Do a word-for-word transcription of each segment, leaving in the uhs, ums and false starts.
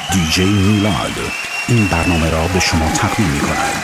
دیجی میلاد این برنامه را به شما تقدیم می کند.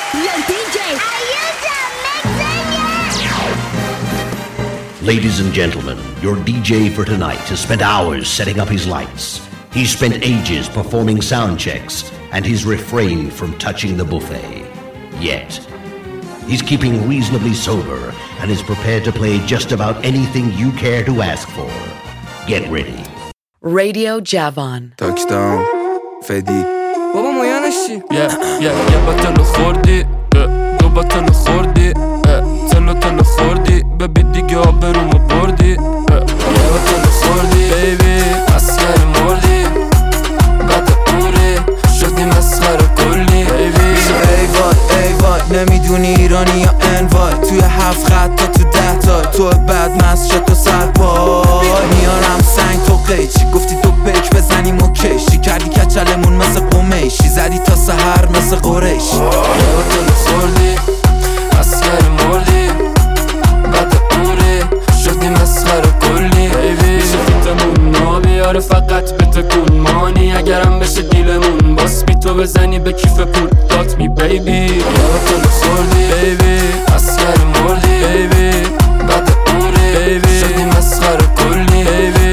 Ladies and gentlemen, your D J for tonight has spent hours setting up his lights. He's spent ages performing sound checks, and he's refrained from touching the buffet. Yet, he's keeping reasonably sober and is prepared to play just about anything you care to ask for. Get ready. Radio Javan. Touchdown. Fedi. بابا مایانش چی؟ یه یه یه باتلو خوردی دو باتلو خوردی تلو تلو خوردی ببی دیگه آبرومو بردی یه باتلو خوردی بیبی اسکر مردی بعد عمری شدی مسخره کلی بیبی ای وای ای وای نمیدونی ایرانی یا انوای توی هفت خط تا تو ده تا تو بعد مسجد تو سرپای میارم سنگ تو قیچی گفتی دو پیک بزنیم و کشی کردی کچلمون مثل قمیشی زدی تا سحر مثل قریشی یه باتلو خوردی اسکر مردی بعد عمری شدی مسخره کلی بیبی شدیتمون نابیاره فقط به تکون مانی اگرم بشه دیلمون باس بی تو بزنی به کیف پول دات می بیبی یه باتلو خوردی بیبی اسکر مردی بیبی بعد عمری بیبی شدی مسخره کلی بیبی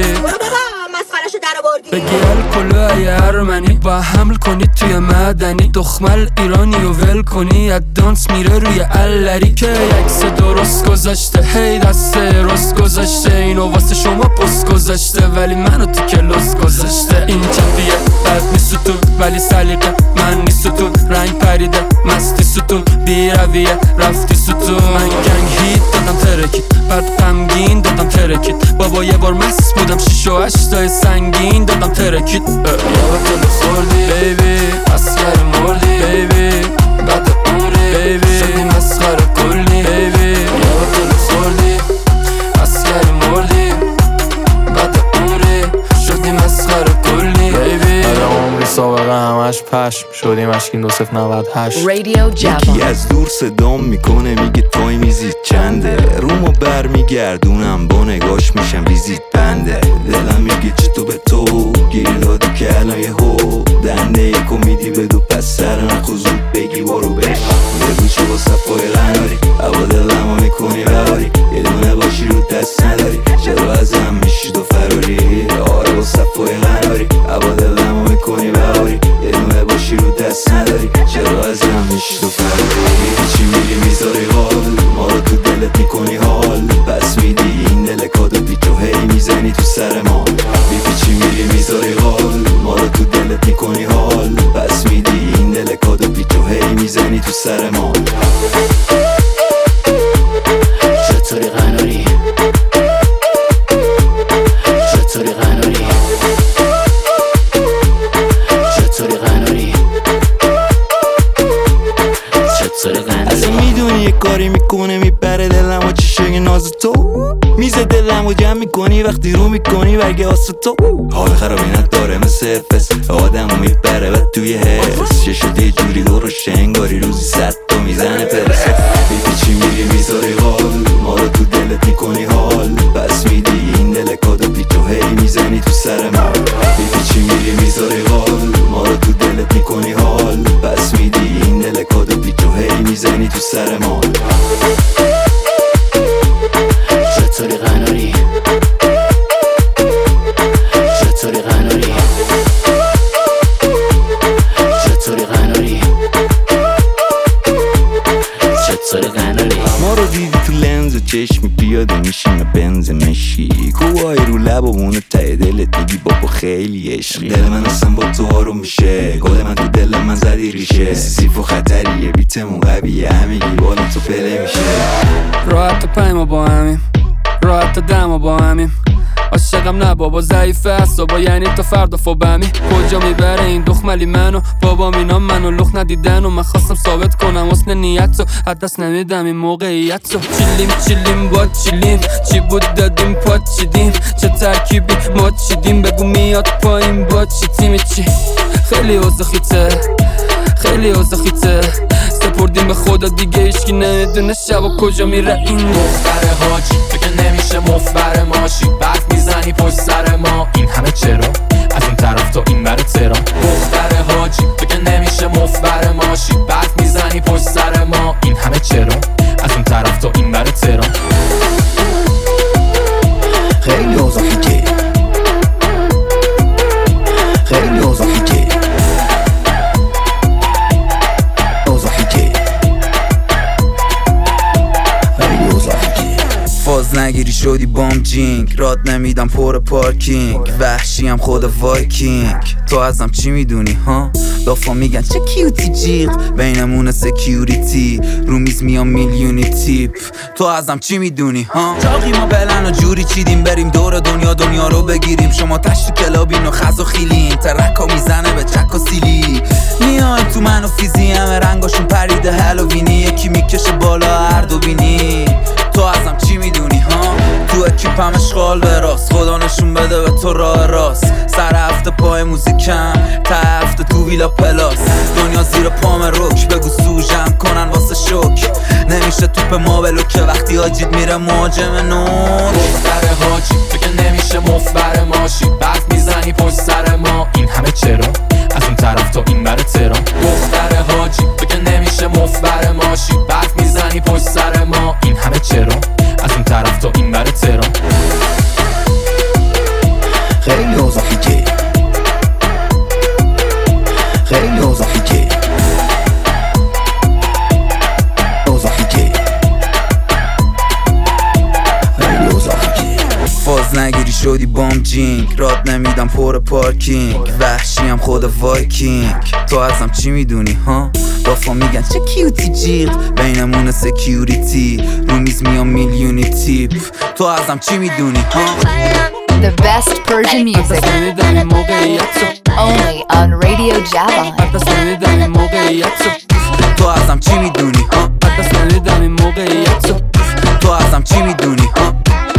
بگی الکلو ای ارمنی با حمل کنی توی مدنی دخمل ایرانی و ول کنی ادانس میره روی اللری که یکس درست گذاشته هی دست رست گذاشته اینو واسه شما پست گذاشته ولی منو تو کلاس گذاشته این چپیه بد نیستون ولی سلیقه من نیستون رنگ پریده مستی ستون بی رویه رفتی ستون من گنگ هیت دادم ترکید بعد غمگین دادم ترکید بابا یه بار مست بودم شیش و هشتای سنگین دادم ترکید یه باتلو خوردی بیبی اسکر مردی بیبی بعد عمری بیبی شدی مسخره کلی بیبی یه باتلو خوردی اسکر مردی بعد عمری شدی مسخره کلی بیبی هر عمری سابقه همش پشم شدیم اشکین دو صف نود هشت Radio Javan. یکی از دور صدام میکنه میگه تای میزید چنده رومو بر میگردونم با نگاش میشم ویزیت بنده دلم میگه چه تو به تو گیر دادی که الان یه هو دنده یکو میدی بدو پس سر نخو زود بگی برو بش بگو چه با صفای غناری هوا دلمو میکنی بباری یه دونه باشی رو دست نداری چرا ازم میشی تو فراری آره با صفای غناری هوا دلمو میکنی بباری یه دونه باشی رو دست نداری چرا ازم میشی تو فراری چی میری میذاری حال ما رو تو دلت میکنی حال پس میدی این دل کادو بی تو هی میزنی تو سر ما بیبی چی میری میذاری حال ما رو تو دلت میکنی حال پس میدی این دل کادو بی تو هی میزنی تو سر ما چطوری قناری چطوری قناری چطوری قناری چطوری قناری اصلا میدونی یه کاری میکنه میبره دلم و چیشه ناز تو میزه دلم و جمع میکنی وقتی رو میکنی برگه آسو تو حال خرابی نداره مثل فس آدم رو میبره و توی حس چه شده یه جوری دورش انگاری روزی صد تو میزنه پرسه بیبی چی میری میذاری حال ما رو تو دلت میکنی حال پس میدی این دل کادو بی تو هی میزنی تو سر ما بیبی چی میری میذاری حال ما رو تو دلت میکنی حال پس میدی این دل کادو بی تو هی میزنی تو سر ما چطوری قناری چطوری قناری چطوری قناری چطوری قناری ما رو دیدی تو لنز و چشمی پیاده میشیم بنز مشی کوهای رو لب و اونو ته دلت میگی بابا خیلی عشقی دل من اصلا با تو آروم میشه گل من تو دل من زدی ریشه سیسیف و خطریه بیتمون قویه همگی بالا تو پله میشه راحت تا پای ما با همیم راحت تا دم با همیم عاشقم نه بابا ضعیفه اصابا یعنی تا فردا فوبمی کجا میبره این دخملی منو بابا اینا منو لخ ندیدن و من خواستم ثابت کنم حسن نیت رو از دست نمیدم این موقعیت رو چیلیم چیلیم با چیلیم چی بود دادیم پات چیدیم چه ترکیبی ما چیدیم بگو میاد پایین با چی تیمی چی خیلی اوضاع خیته خیلی اوضاع خیته سپردیم به خدا دیگه ایشکی نمیدونه شبا کجا میره این دختر حاجی تو که نمیشه مفبر ماشی برف میزنی پشت سر ما این همه چرا از این طرف تا این بر تهران شدی بام جینگ، راد نمیدم پر پارکینگ، وحشیم خود وایکینگ. تو ازم چی میدونی ها؟ لافا میگن چه کیوتی جیغ، بینمون سکیوریتی، رو میز میام میلیونی تیپ. تو ازم چی میدونی ها؟ چاقی ما بلن و جوری چیدیم بریم دور دنیا دنیا رو بگیریم. شما تشت کلابین و خز و خیلین، ترک ها میزنه به چک و سیلی. میای تو من و فیزی همه رنگاشون پریده هالووینی، یکی میکشه بالا هر دو بینی. تو ازم چی میدونی ها؟ تو اکیپم اشغال به راست، خدا نشون بده به تو راه راست. سر هفته پای موزیکم، تا هفته تو ویلا پلاس. دنیا زیر پام روک، بگو سوژم کنن واسه شوک. نمیشه توپ ما بلو که وقتی حاجید میره مهاجم نوک. دختر حاجی بگه نمیشه مفبر ماشی، برف میزنی پشت سر ما، این همه چرا؟ از اون طرف تا این بر تهران. دختر حاجی بگه نمیشه مفبر ماشی، برف میزنی پشت سر ما، این همه چرا؟ از اون طرف تا این بر تهران. خیلی اوضاحی که خیلی اوضاحی که اوضاحی که خیلی اوضاحی که فاز نگیری شدی بام جینگ، راد نمیدم پر پارکینگ، وحشیم خود وایکینگ. تو ازم چی میدونی ها؟ لافا میگن چه کیوتی جیغ، بینمون سکیوریتی، رو میز میام میلیونی تیپ. تو ازم چی میدونی ها؟ The best Persian music only on Radio Javan. تو ازم چی میدونی ها؟ تو ازم چی میدونی ها؟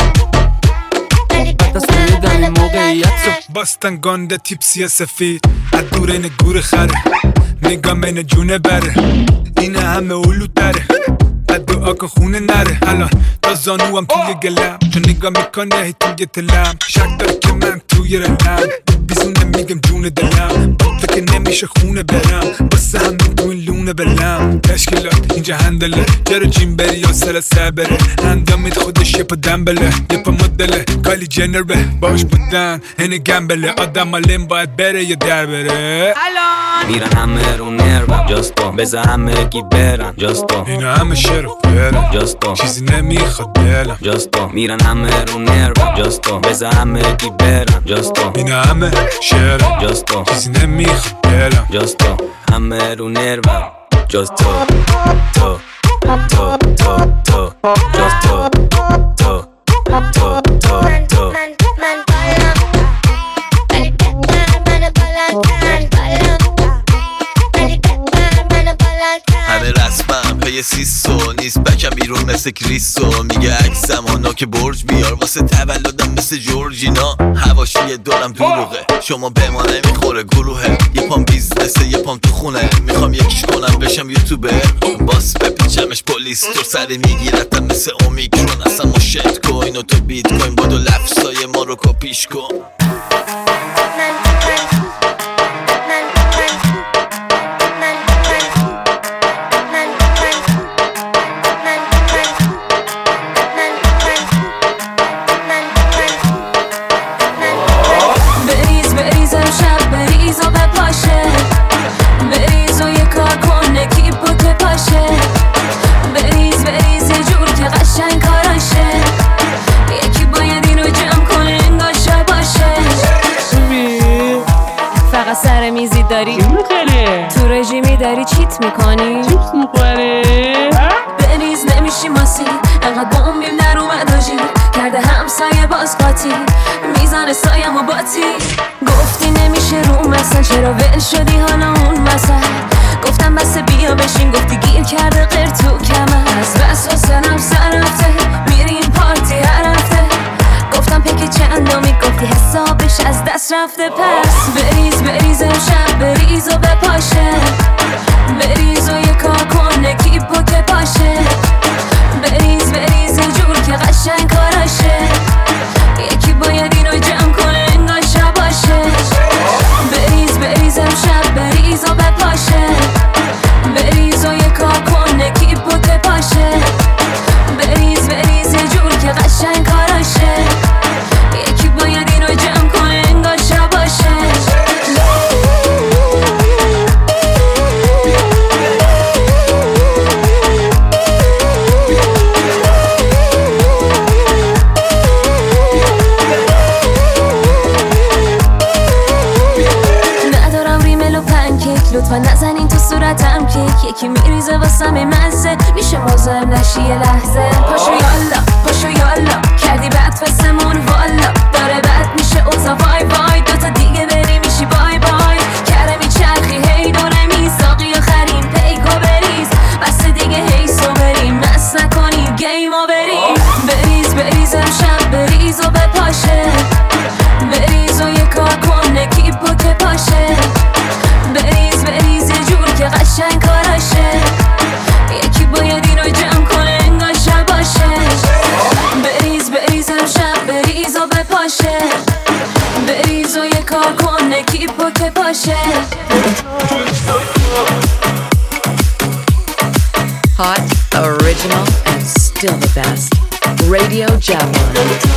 باستن گانده تیپسی سفید، از دور این گور خره، نگام بین جونه بره، این همه اولو داره، از دعا که خونه نره. الان تا زانوام توی گلم، چون نگاه میکنه هی توی تلم، شک داره که من توی رلم، بیزونه میگم جون دلم، باته که نمیشه خونه برم، بسه همین تو این لونه بلم. تشکیلات اینجا هندله، جرو جیم بری یا سر سبره، اندامید خودش یه پا دنبله، یه پا مدله، کالی جنر به باش بودن اینه گمبله. آدم مالیم باید بره یا در بره. میرن همه رو نروم جاستا، بزه همه گی برن جاستا، اینا همه شروع برن جاستا، چیزی نمیخواد دلم جاستا. میرن همه رو نروم جاستا، بزه همه گی برن جاستا، اینا همه شروع جاستا، چیزی نمیخواد دلم جاستا. همه رو نروم جاستا، تو تو تو تو جاستا، تو تو تو تو من بالم ولی بهتر من بالم من بالم ولی بهتر من بالم. همه رسمم پی سیسو نیست بکم بیرون مثل کریسو، میگه عکسم آنا که برج بیار واسه تولدم مثل جورجینا. هواشی دورم دروغه، شما به ما نمیخوره گروهه، یه پام بیزنسه یه پام تو خونه، میخوام یکیش کنم بشم یوتیوبر، باس بپیچمش پلیس تو سری میگیرتم مثل اومیکرون. اصلا ما شت کوین و تو بیت کوین، بادو لفظای ما رو کپیش کن. سر میزی داری تو رژیمی داری چیت میکنی چیپس میخوری بریز نمیشی ماسی، انقدر بومبیم در اومد آجی، کرده همسایه باز قاطی، میزانه سایم و باتی. گفتی نمیشه رو مثل، چرا ول شدی حالا اون مثل؟ گفتم بس بیا بشین، گفتی گیر کرده غیر تو کمر، از بس و سنم سر رفته، میریم پارتی هر هفته. گفتم پکی چندمی، گفتی حسابش از دست رفته. پس بریز بریز امشب بریز و بپاشه، بریز و یه کار کنه کیپو که پاشه، بریز بریز یه جور که قشنگ کاراشه، یکی باید اینو جمع کنه انگار شب باشه. بریز بریز امشب بریز و بپاشه، بریز و یه کار کنه کیپو که پاشه، بریز بریز یه جور که قشنگ کاراشه، یکی باید اینو جمع کنه انگار شب باشه. یکی میریزه واسم مزه میشه مزاحم نشی یه لحظه پاشو یالا پاشو یالا کردی بد فسمون والا داره بد میشه اوزا وای وای دوتا دیگه بری میشی بای بای کرمی چرخی هی دوره میساقی و خریم پیکو بریز بس دیگه هیسو بریم نس نکنی گیمو بریم بریز بریز امشب بریز و بپاشه بریز و یه کار کن نکیپو که پاشه بریز بریز یه جور که قشنگ کاراشه یکی باید اینو جمع کنه انگار شب باشه بریز بریز امشب بریز و بپاشه بریز و یه کار کن نکیپو که پاشه Hot, original, and still the best. Radio Javon.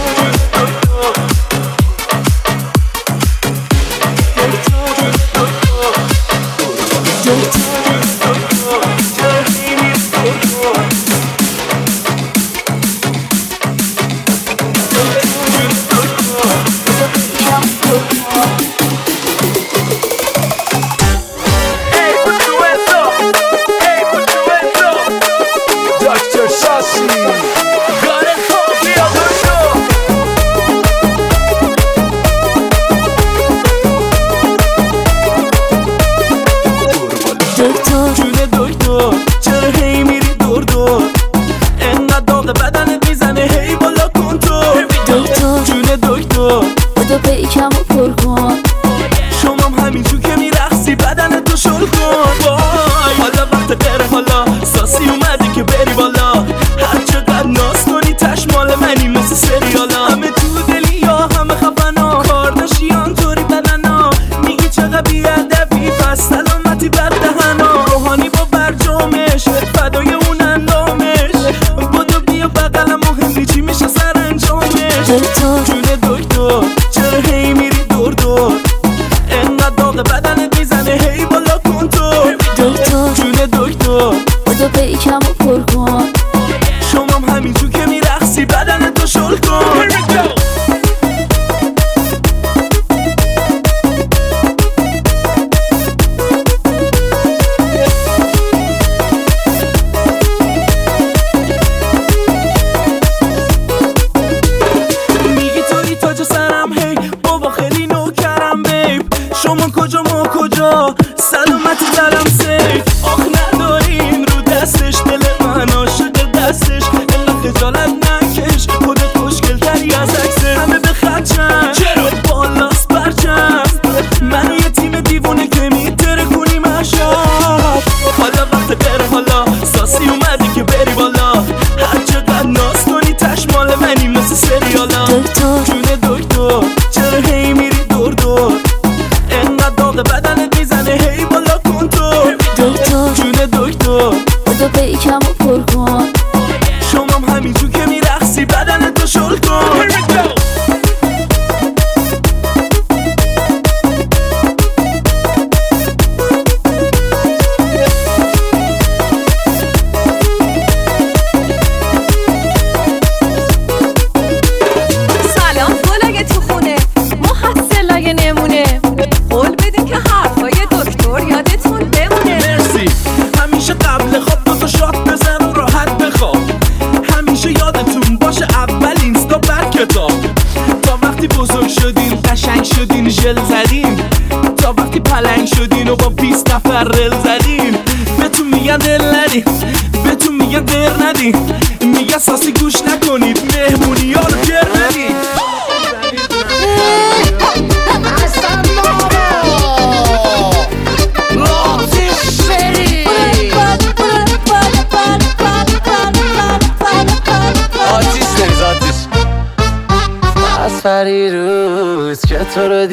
روز که تو رو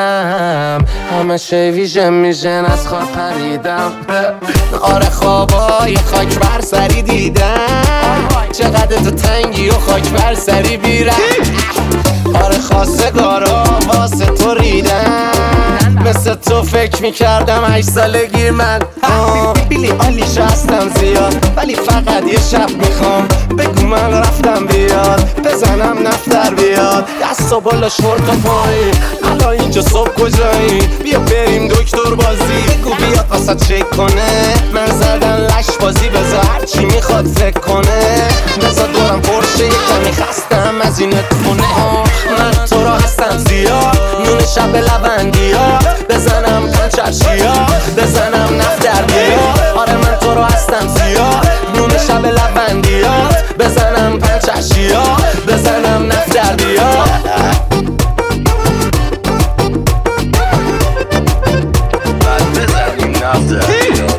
دیدم همشه ویژن میشن از خواب پریدم آره خوابای خاک بر سری دیدم چقدر تو تنگی و خاک بر سری بیرم آره خواستگارا واسه تو ریدم مثل تو فکر میکردم هشت سالگی من بیلی آلیش هستم زیاد ولی فقط یه شب میخوام بگو من رفتم بیاد بزنم نفتر بیاد دست و بالا شورت و پایی الان اینجا صبح کجایی بیا بریم دکتر بازی بگو بیاد واسه چک کنه من زدن هشت بازی بذار هرچی میخواد فکر کنه بذار دورم پرشه یک کمی خستم از این اتفونه من تو را هستم زیاد نون شب لبندی ها بزنم پنچرشی ها بزنم نفت در بیا آره من تو را هستم زیاد نون شب لبندی ها بزنم پنچرشی ها بزنم نفت در بیا بعد بزنیم نفت در بیا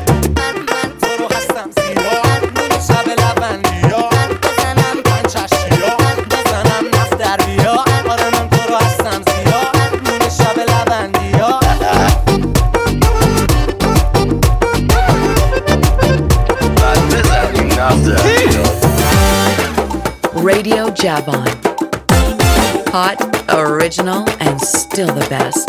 Radio Javon. Hot, original, and still the best.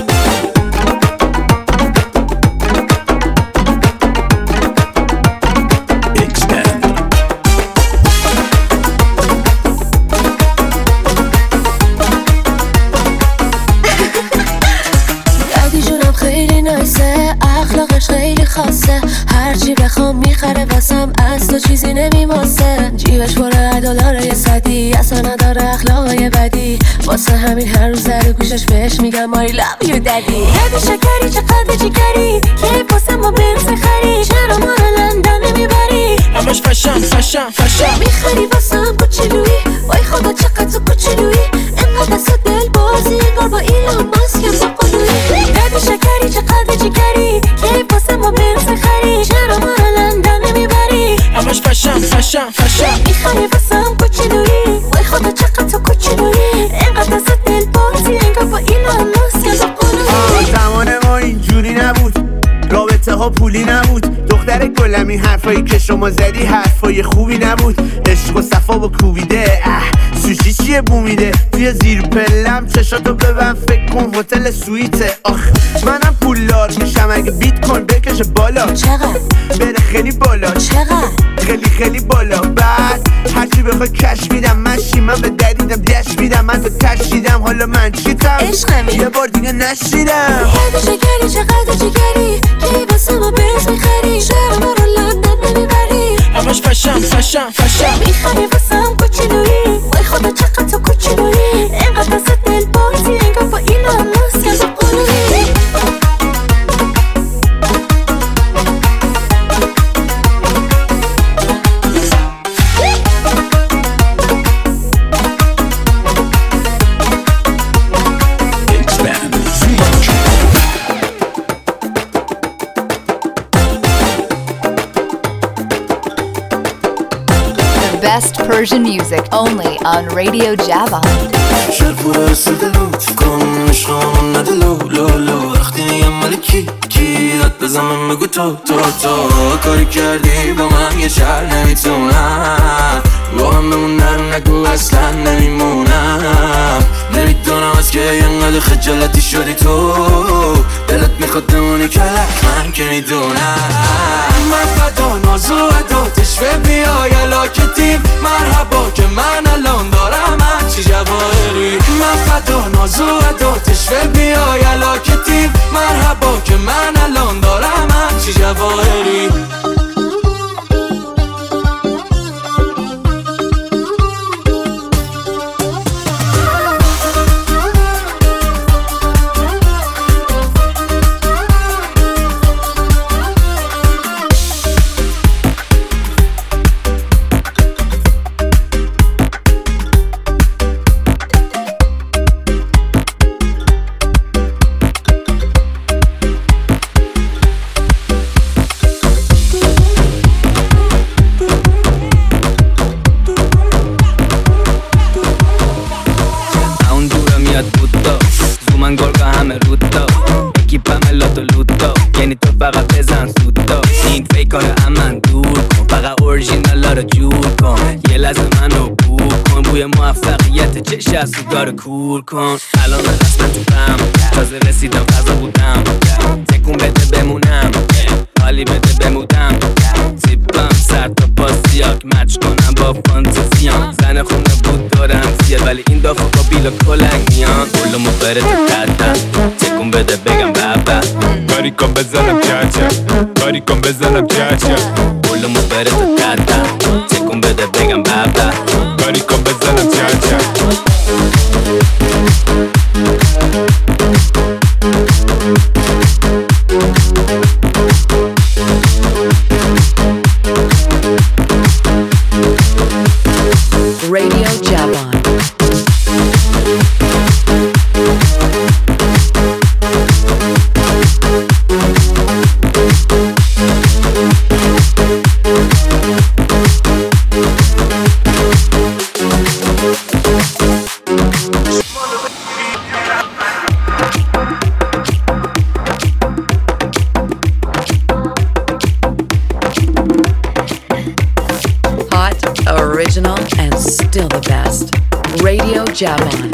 اخلاقش خیلی خاصه هرچی بخوام میخره واسم از تو چیزی نمیماسه جیبش پر دلار یه صدی اصلا نداره اخلاقای بدی واسه همین هر روز در گوشش بهش میگم I love you daddy یاد شکری چقدر جیگری که واسه ما بنز خری چرا ما رو لندن نمیبری همش فشم فشم فشم میخری واسم کوچولویی وای خدا چقدر تو کوچولویی انقدر دست دل بازی انگار با ایلان ماسک با قلویی یاد شکری چقدر جیگری که واسه ما بنز خری چرا ما رو لندن نمیبری همش فشم فشم فشم میخری واسم کوچولویی وای خدا چقدر تو کوچولویی انقدر دست دل بازی انگار با ایلان ماسک با قلویی زمان ما اینجوری نبود رابطه ها پولی نبود دختر گلمی حرفایی که شما زدی حرفای خوبی نبود عشق و صفا با کوبیده سوشی چیه بومیده توی زیر پلم چشاتو ببن فکر کن هتل سویته آخ منم پولدار میشم اگه بیت کوین بکشه بالا چقدر؟ بره خیلی بالا چقدر؟ خیلی خیلی بالا بعد هرچی بخوای کش میدم من شیمم به دریدم دش میدم من تو تشیدم حالا من چیتم عشقمی یه بار دیگه نشیدم یاد شکری چقدر جیگری که واسه ما بنز میخری چرا ما رو لندن نمیبری همش فشم فشم فشم میخری واسم کوچولویی وای خدا چقدر تو کوچولویی انقدر دست دل بازی انگار با ایلان ماسک با قلویی Best Persian music only on Radio Javon. شرپور رسید لطف کن عشقان نده لو لو لو وقتی میگم مال کی کی داد بزنم بگو تو تو تو کاری کردی با من یه شهر نمیتونم با هم بمونم نگو اصلا نمیمونم نمیدونم از که اینقدر خجالتی شدی تو دلت میخواد بمونی کلک من که میدونم من فدا نازو ادا تشوه بیای علاکتیم مرحبا که من الان دارم هرچی جواهری من فدا نازو ادا تشوه بیای علاکتیم مرحبا که من الان دارم هرچی جواهری سوگار کور کن الان دستم تو پم تازه رسیدم فضا بودم تکون بده بمونم حالی بده بمودم زیبم سر تا پاسیاک مچ کنم با فانتزیان زن خونه بود دارم زیاد ولی این دافا با بیلا کلنگ میان اولمو بره تو قدم تکون بده بگم بابا کاری کن بزنم چچه کاری کن بزنم چچه کلمو بره تا قدم تکون بده بگم بابا باریکا بزنم چند چند Radio Javon. Original and still the best. Radio Javon.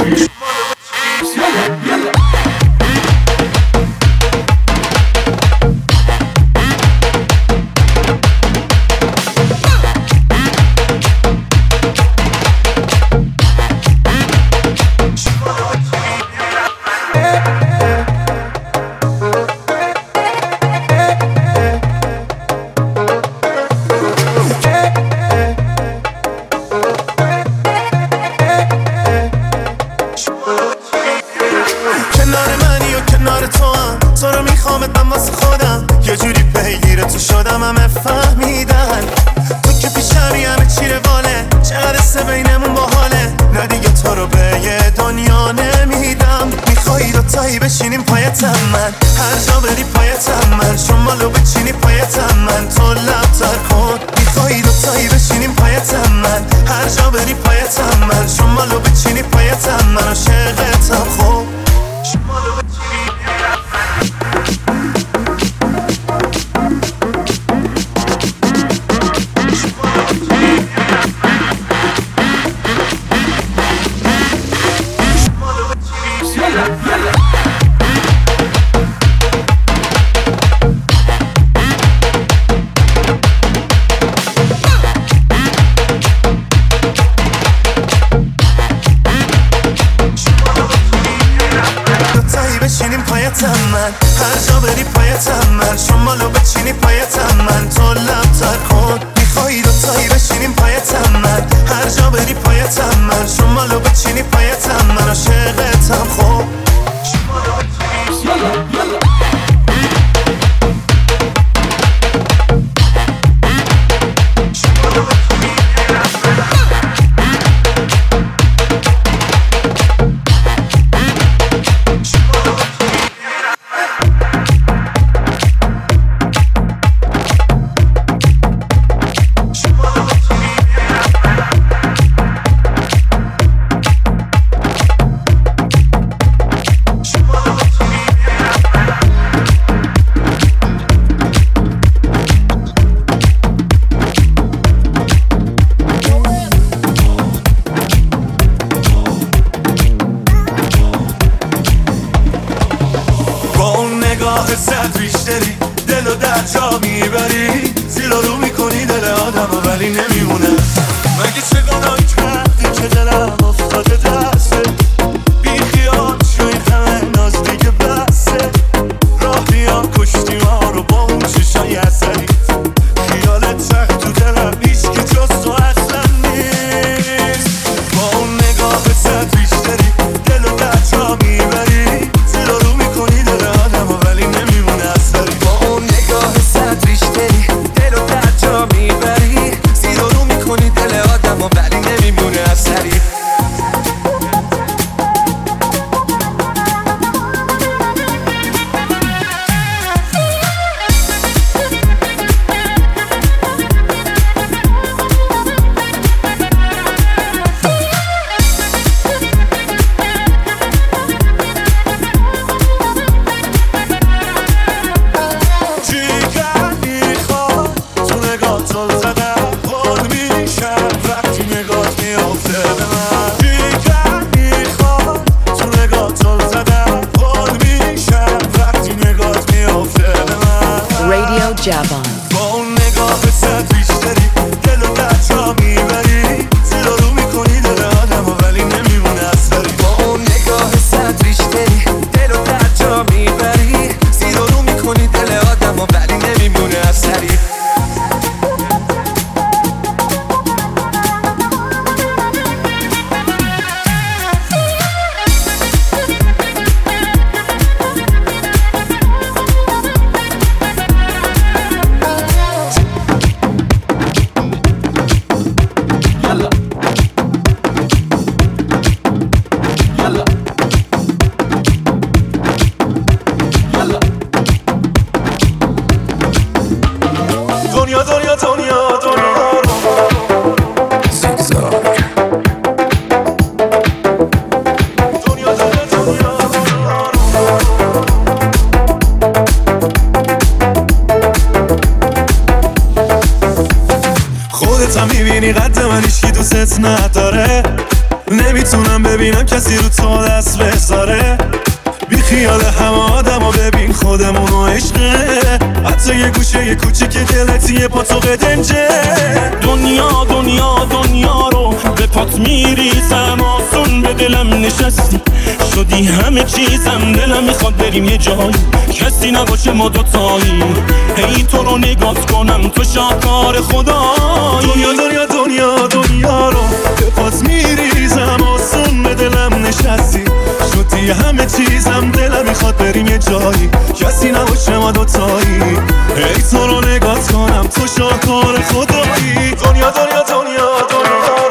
Javon. میدونی قد من هیچکی دوست نداره، نمیتونم ببینم کسی رو تو دست بذاره. بی خیال همه آدم و ببین خودمونو عشقه، حتی یه گوشه یه کوچه که دلتیه پا تو قدنجه. دنیا دنیا دنیا رو به پات میریزم، آسون به دلم نشستی شدی همه چیزم. دلم میخواد بریم یه جایی کسی نباشه ما دوتایی، هی تو رو نگات کنم تو شاهکار خدایی. دنیا دنیا دنیا دنیا رو به پات میریزم، آسون به دلم نشستی شدی همه چیزم. دلم میخواد بریم یه جایی کسی نباشه ما دوتایی، هی تو رو نگات کنم تو شاهکار خدایی. دنیا دنیا دنیا دنیا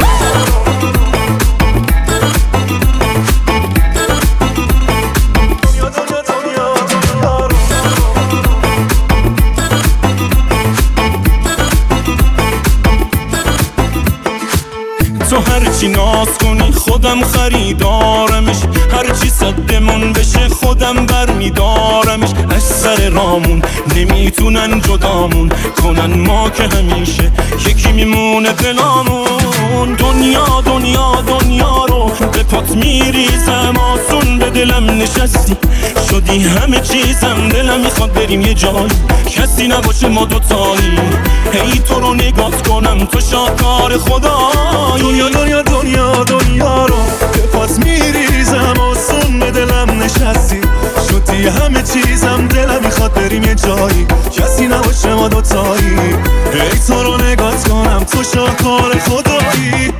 تو هرچی ناز کنی خودم خریدارمش، هرچی صدمون بشه خودم برمیدارمش. از سر رامون نمیتونن جدامون کنن، ما که همیشه یکی میمونه دلامون. دنیا دنیا دنیا رو به پات میریزم، آسون به دلم نشستی شدی همه چیزم. دلم میخواد بریم یه جایی کسی نباشه ما دوتایی، هی تو رو نگات کنم تو شاهکار خدایی. دنیا دنیا دنیا دنیا رو به پات میریزم، آسون به دلم نشستی شدی همه چیزم. دلم میخواد بریم یه جایی کسی نباشه ما دوتایی، هی تو رو نگات کنم تو شاهکار خدایی.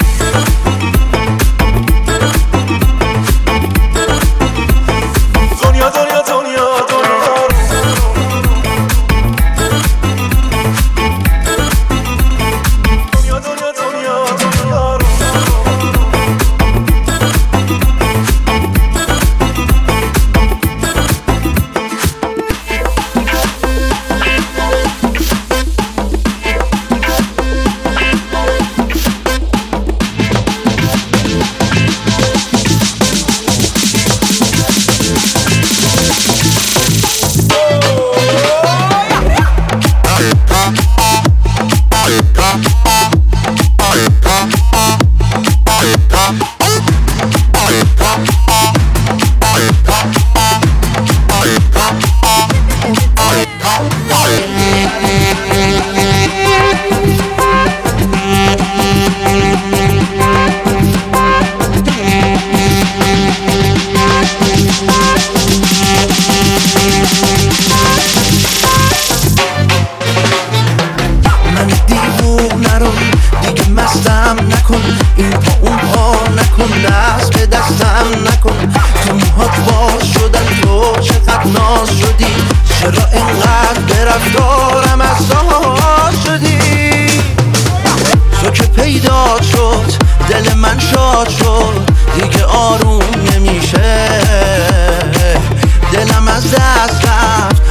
دنیا دنیا دنیا دنیا دلم از دست رفت